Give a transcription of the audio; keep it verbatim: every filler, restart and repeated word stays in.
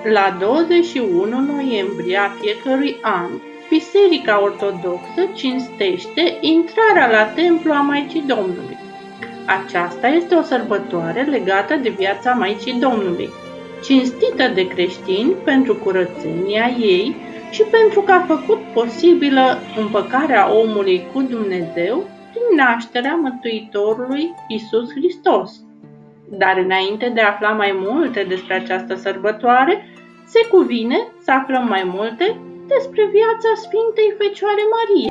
La douăzeci și unu noiembrie a fiecărui an, Biserica Ortodoxă cinstește intrarea la templu a Maicii Domnului. Aceasta este o sărbătoare legată de viața Maicii Domnului, cinstită de creștini pentru curățenia ei și pentru că a făcut posibilă împăcarea omului cu Dumnezeu prin nașterea Mântuitorului Iisus Hristos. Dar înainte de a afla mai multe despre această sărbătoare, se cuvine să aflăm mai multe despre viața Sfintei Fecioare Marie.